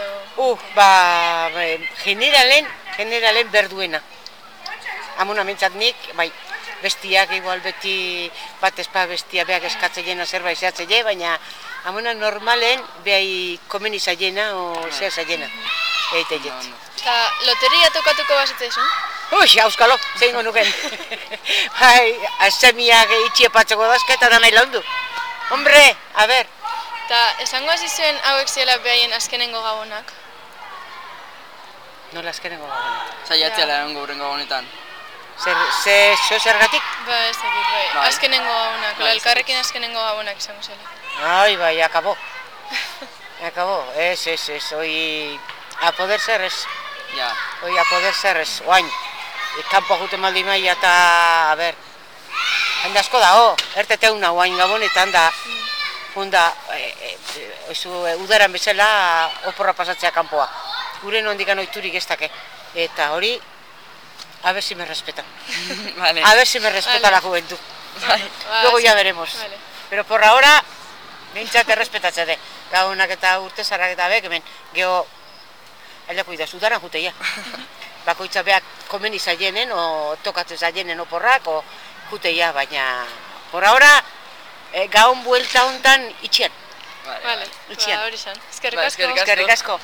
S6: Generalen berduena. Amuna mentzat nik, bestiak igual beti bat ezpa bestia beak eskatzeiena zerbait zehatzeile, baina amuna normalen behai komen izaiena o zea zaiena. Eite jet.
S7: Eta loteria tokatuko bazitzaizu?
S6: Auskalo, zeingo nuken. Azemiak itxiepatzeko dazketa da nahi laundu. Hombre, a ber.
S7: Eta esango hasi zuen hauek ziela behaien azkenengo gabonak?
S6: Nola azkenengo gabonak?
S13: Zaiatzela erango urrengo gabonetan.
S6: Zergatik?
S7: Ez dakit, azkenengo gabonak, elkarrekin azkenengo gabonak izango zela.
S6: Bai, akabo. Akabo, ez, hoi a poder ser ez.
S13: Ja.
S6: Hoi a poder ser ez, oain. Kampo jute maldi maia eta, a ber, handa asko da, erteteuna oain gabonetan da, udaran bezala oporra pasatzea kanpoa. Gure nondikan oiturik ez dake. Eta hori, a ver si me respetan.
S13: Vale.
S6: A ver si me respeta la juventud. Luego ya veremos. Pero por ahora, bintzat errespetatzea de. Gabonak eta urte zarrak eta bek, hemen, geho, aldako idaz, udaran juteia. Bakoitza beak komen izaienen, o tokatzen zaienen oporrak, o juteia, baina... Por ahora, gaon buelta hontan itxian.
S7: Vale, hori zan. Eskerrik asko.
S6: Eskerrik asko.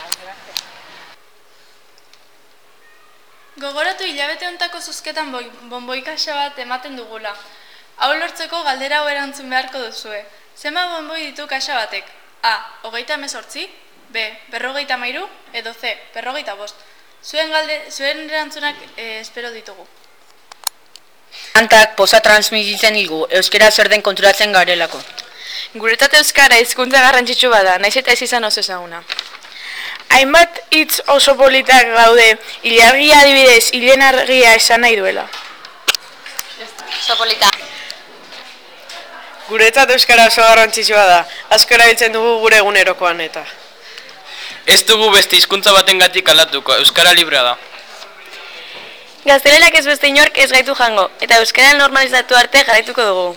S7: Gogoratu hilabete hontako zozketan bonboikaxa bat ematen dugula. Hau lortzeko galdera hau erantzun beharko duzue. Zenbat bonboi ditu kaxa batek? A. 38, B. 53, edo C. 55. Zuen erantzunak espero ditugu.
S18: Kantak poza transmititzen digu, euskara zer den konturatzen garelako.
S19: Guretzat euskara hizkuntza garrantzitsu bada, naiz eta ez izan oso ezaguna. Hainbat hitz oso politak gaude, ilargia adibidez, ilenargia esan nahi duela.
S10: Oso polita.
S20: Guretzat euskara oso garrantzitsua da, asko erabiltzen dugu gure egunerokoan eta.
S21: Ez dugu beste hizkuntza batengatik aldatuko, euskara librea da.
S19: Gaztelerak ez beste inork ez gaitu jango, eta euskara normalizatu arte jarraituko dugu.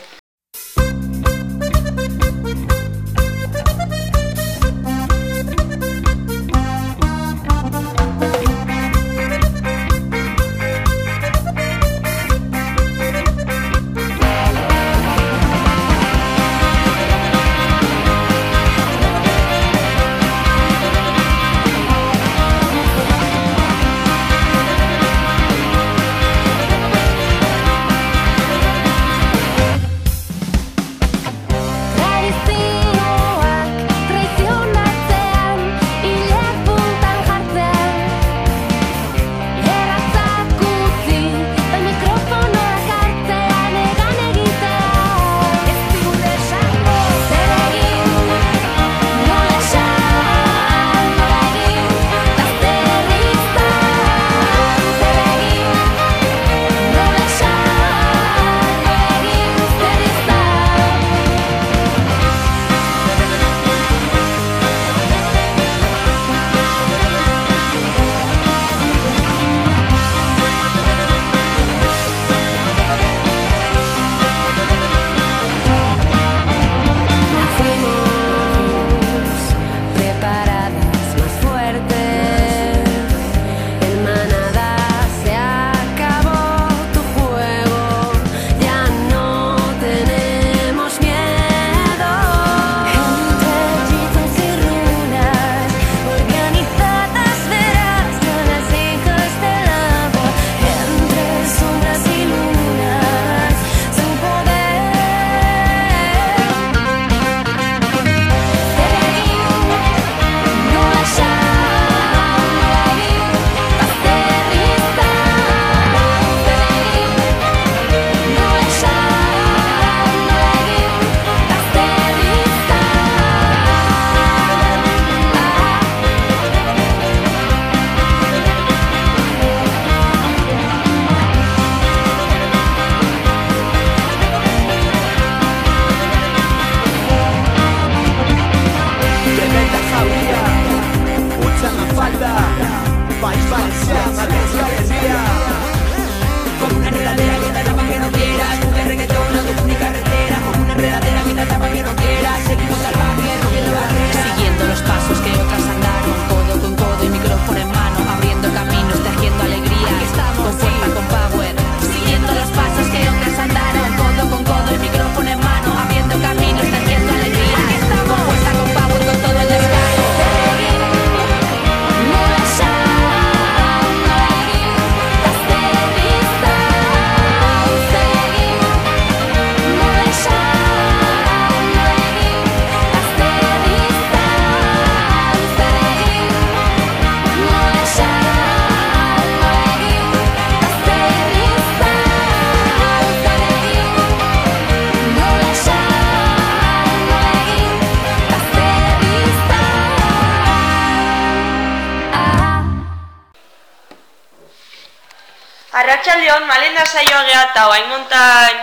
S11: Arratsaldeon, malenda saioa geha eta oain montan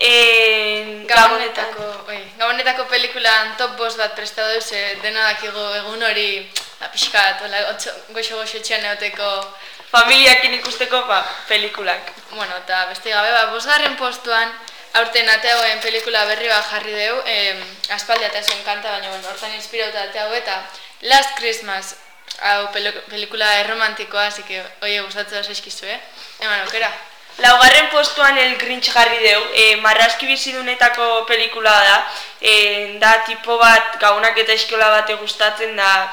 S7: Gabonetako pelikulan top 5 bat prestatu duz, dena dakigu egun hori pixkat, goxo-goxo etxean egoteko
S11: familiakin ikusteko pelikulak.
S7: Bueno, eta beste gabe, 5. postuan aurten ateagoen pelikula berri bat jarri dugu, aspaldi ateazuen kanta, baina hortan inspirauta ateago eta Last Christmas, hau pelikula erromantikoa, así que oie gustatzen oso eskizue, eman aukera.
S11: 4. postuan El Grinch jarri deu, marrazki bizidunetako pelikula da, da tipo bat gaunak eta eskola bate gustatzen da,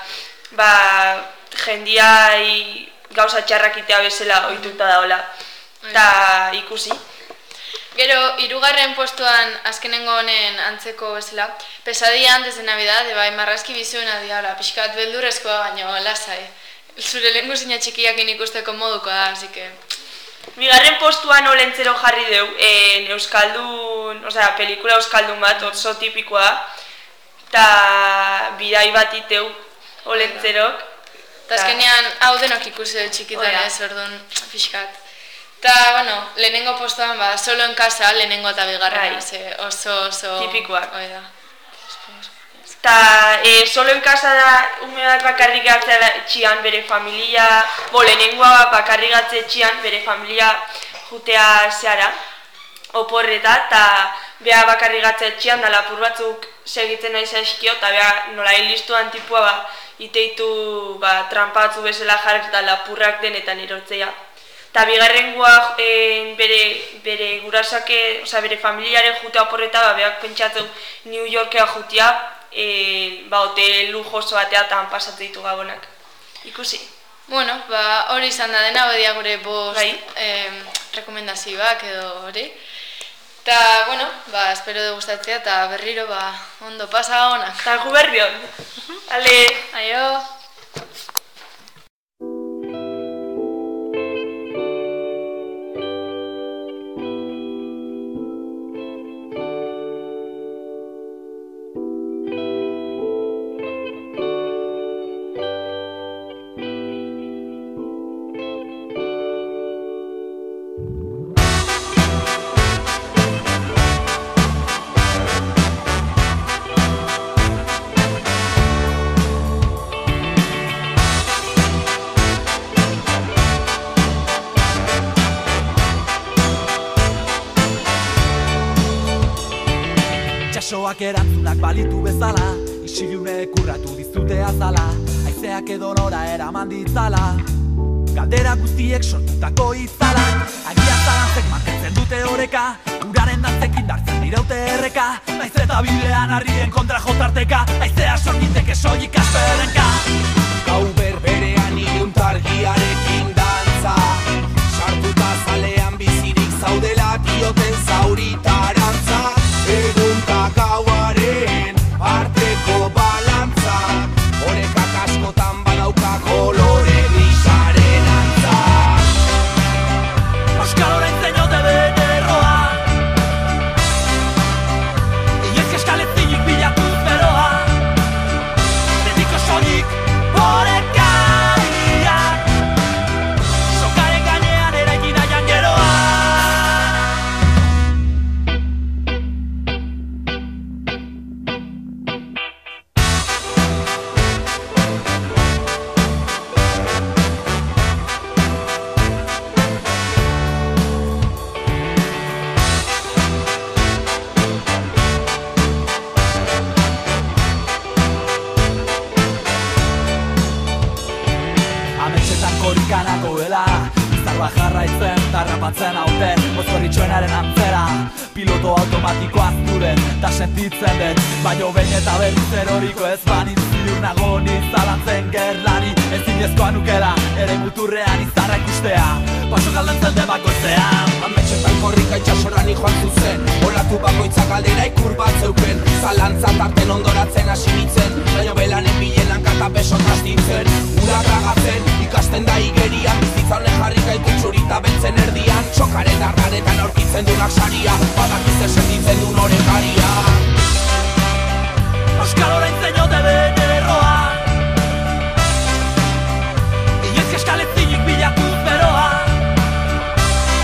S11: jendiai gauza txarrak itea bezala ohituta daola, eta ikusi.
S7: Gero, 3. postuan azkenengo honen antzeko bezala, Pesadilla antes de Navidad, bai marrazki biziduna diala, pixkat beldurrezkoa baino lasai. Zure lehengu zina txikiakin ikusteko moduko da, así que...
S11: 2. postuan Olentzero jarri deu, euskaldun, pelikula euskaldun bat, oso tipikoa, eta bidai bat iteu Olentzerok.
S7: Eta azkenean hau denok ikusi dut txikitan ez, orduan pixkat. Eta, bueno, lehenengo postuan, Solo en Casa, lehenengo eta bigarren, oso...
S11: tipikoak. Eta Solo en Casa da ume bat bakarrik gatzea etxian bere familia, lehenengoa bakarrik gatzea etxian bere familia jutea zeara, oporreta, eta beha bakarrik gatzea etxian, da lapur batzuk segitzen nahi zaizkio, eta beha nola listuan tipua iteitu trampa batzu bezala jarri eta lapurrak denetan erotzea. Eta bigarrengoa bere gurasake, bere familiaren jutea oporreta, behak pentsatzen New Yorkea jutea, hotel lujoso bateatan pasatzen ditu gabonak. Ikusi.
S7: Bueno, hori izan da dena, badia gure 5 rekomendazioak edo hori. Eta, bueno, espero de gustatzea eta berriro ondo pasa honak.
S11: Eta gu berrion. Ale.
S7: Aio.
S3: Itxasoak erantzunak balitu bezala, isilune kurratu dizute azala, haizeak edo nora eraman ditzala, galdera guztiek sortutako itzala, agian zalantzek mantentzen dute oreka, uraren dantzekin dartzen diraute erreka, naiz eta bidean harrien kontra jotarteka, haizea sorgiteke soilik asperenka. Gau berberean iluntargiarekin dantza, sartuta zalean bizirik zaudela dioten zauritarantza, egunta gauaren arteko balantza, horekak askotan badauka kolore grisaren antza. Euskal oraintzen jote den erroa, inoiz eskalezinik bilatuz beroa, betiko soilik horekariak, sokaren gainean eraiki daian geroa. Korrikanako dela, izarba jarraitzen, tarrapatzen hauten, mozkorritxoenaren antzera, piloto automatiko azturen, ta sentitzen dut, baino behin eta berriz eroriko ez banitz, ziur nago nizalantzen gerlari, ezinezkoa nukela, ere muturrean izarra ikustea, paso galdentzen den bakoitzean.
S22: Ametxetan korrika itxasoran joan zuzen, olatu bakoitzak galdera ikur bat zeuken, zalantza tarten ondoratzen hasi nintzen, baino belanen bilenan kata beso trastitzen, ura tragatzen, ikasten da igerian, bizitza honen jarri gaitu txurita beltzen erdian, txokaren darraretan aurkitzen dunak saria, badakiz sentitzen duen horekaria.
S3: Euskal oraintzen jote den erroa, inoiz eskalezinik bilatuz beroa,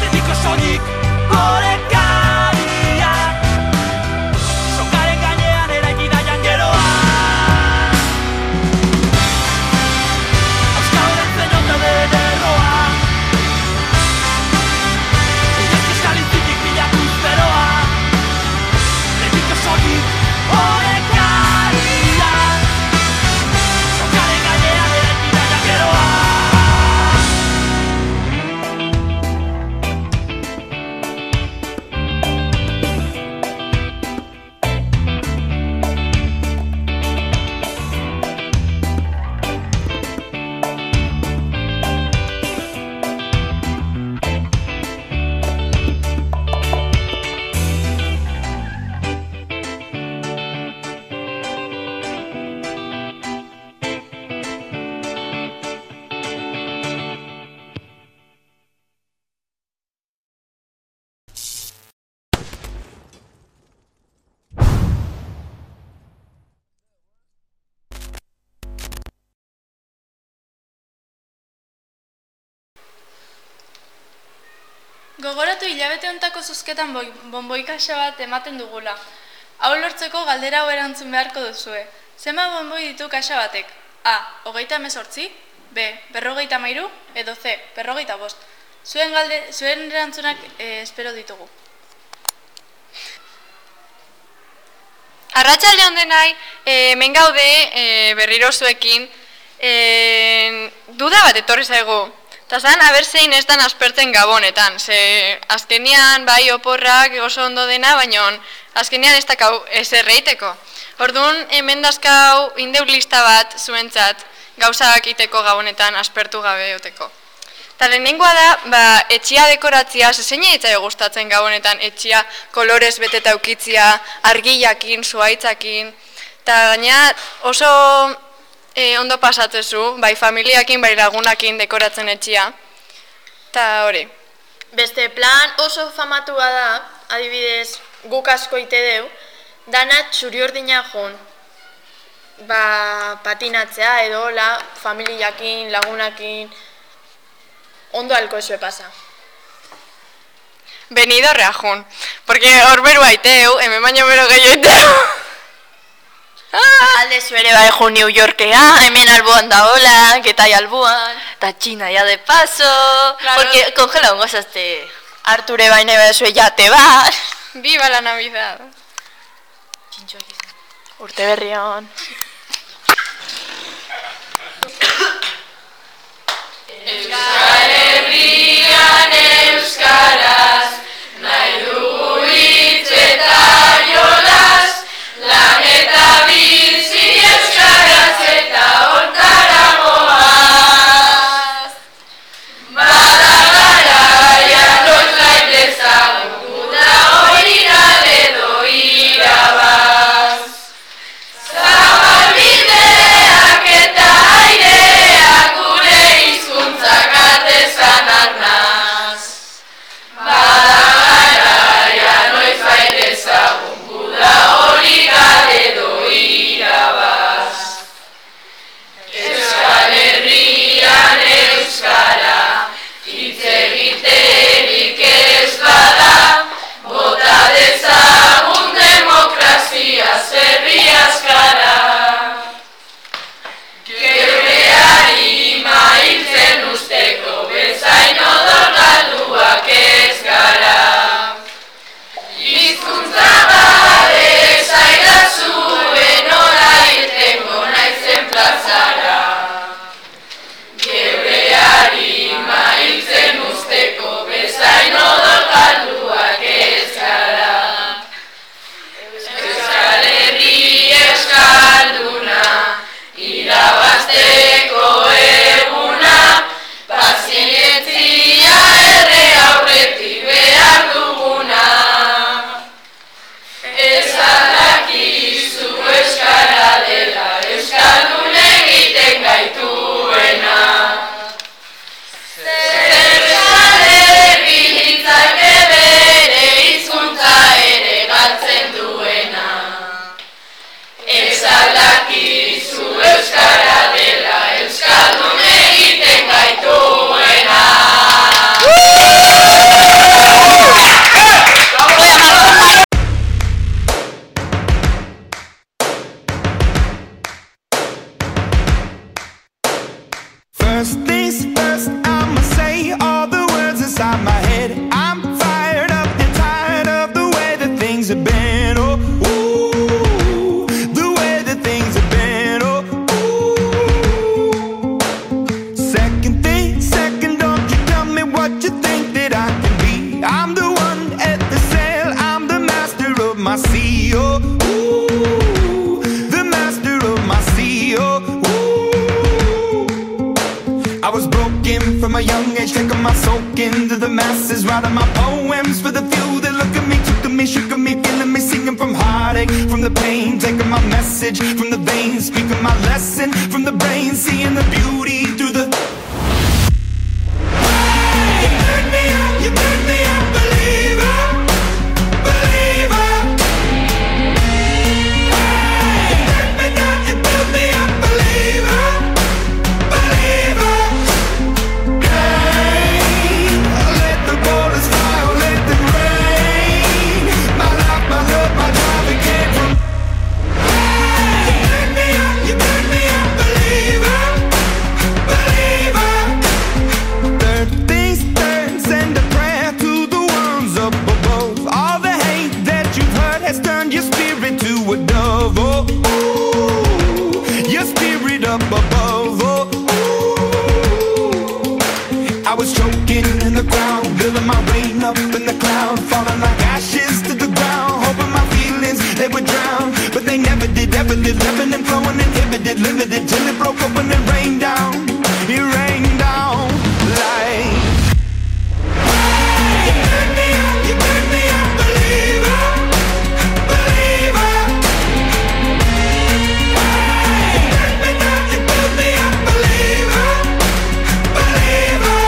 S7: Gogoratu hilabete hontako zozketan bonboikaxa bat ematen dugula. Hau lortzeko galdera hau erantzun beharko duzue. Zenbat bonboi ditu kaxa batek? A. 38, B. 53, edo C. 45. Zuen erantzunak espero ditugu.
S10: Arratsalde on denai, hemen gaude berriro zuekin duda bat etorri zaigu. Eta zan, aber zein ez dan aspertzen gabonetan, ze azkenian bai oporrak oso ondo dena, baina azkenian ez dakau ez erreiteko. Orduan, hemen dazkau indeu lista bat zuentzat gauzak iteko gabonetan aspertu gabe oteko. Eta lehenengoa da, etxia dekoratzia, zein eitzai gustatzen gabonetan, etxia kolorez beteta ukitzia, argiakin, zuaitzakin, eta gaina oso ondo pasatzezu, bai familiakin, bai lagunakin dekoratzen etxia, eta hori.
S1: Beste plan oso famatua da, adibidez guk asko ite deu, dana txuriordina joan, patinatzea edo la familiakin, lagunakin, ondo alko esue pasa.
S10: Benidorrea joan, porque hor beru aiteu, hemen baino bero gehiago.
S1: Alde zuere bai jo New Yorkea, hemen alboan da hola, getai alboan, eta China ya de paso, porque congela un gozazte. Arture baina bai zue jate bat.
S10: Viva la Navidad.
S1: Urte berrion.
S4: Euskal Herrian euskaraz, nahi dugu hitz eta jolas, lan eta bizi euskaraz eta hortara goaz. Bada garaia noiz gaitezagun, guda hori edo irabaz. Zabalbideak eta aireak gure hizkuntzak atezan arnaz. Bada garaia noiz gaitezagun, guda hori edo irabaz. Euskal Herrian euskara, hitz egiterik ez bada, bota dezagun demokrazia zerri askara. Geureari mailtzen usteko bezain odol galduak ez gara. Hizkuntza gabe esaidazuen ora irtengo naizen plazara. Geureari mailtzen usteko bezain odol galduak ez gara. Euskal Herri euskalduna, irabazteko eguna, pazientzia erre aurretik behar duguna. Ez aldakizu euskara dela, euskaldun egiten gaituena. Zer Euskal Herri litzake bere hizkuntza ere galtzen duena. Ez aldakizu euskara dela, euskaldun egiten gaituena.
S23: First things first, I'ma say all the words inside my head. I'm fired up and tired of the way that things have been. Oh, ooh, the way that things have been. Oh, ooh. Second thing, second, don't you tell me what you think that I can be. I'm the one at the sail, I'm the master of my sea. Oh, ooh, the master of my sea. Oh, ooh. I was broken from a young age, taking my soak into the masses, writing my poems for the few that look at me, took at me, shook at me, feeling me, singing from heartache, from the pain, taking my message from the veins, speaking my lesson from the brain, seeing the beauty through the. Hey, you burn me up, believer, believer. Hey, you burn me down, you build me up, believer, believer. Hey, let the borders fly. up above. Oh, ooh. I was choking in the ground, building my rain up in the cloud, falling like ashes to the ground, hoping my feelings they would drown, but they never did. Ever lived, ebbing and flowing, inhibited, limited, till it broke open and rained down. It rained down like. You burn me up, believer, believer. You burn me up, believer, believer.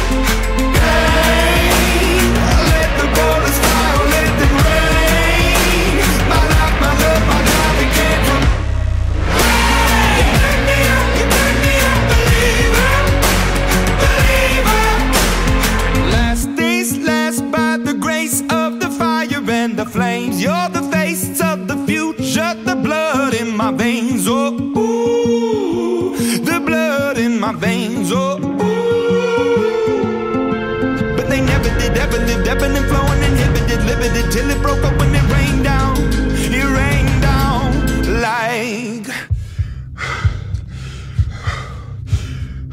S23: Let the bullets fly, let them rain. My life, my love, my God, it came from. You burn me up, believer, believer. Last days last by the grace of the fire and the flames. You're the face of the future, the blood in my veins. Oh, ooh, the blood in my veins. Oh, ooh. But they never did, ever lived, ebbing and flowing, inhibited, limited, till it broke up when it rained down. It rained down like.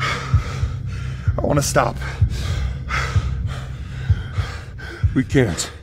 S2: I want to stop. We can't.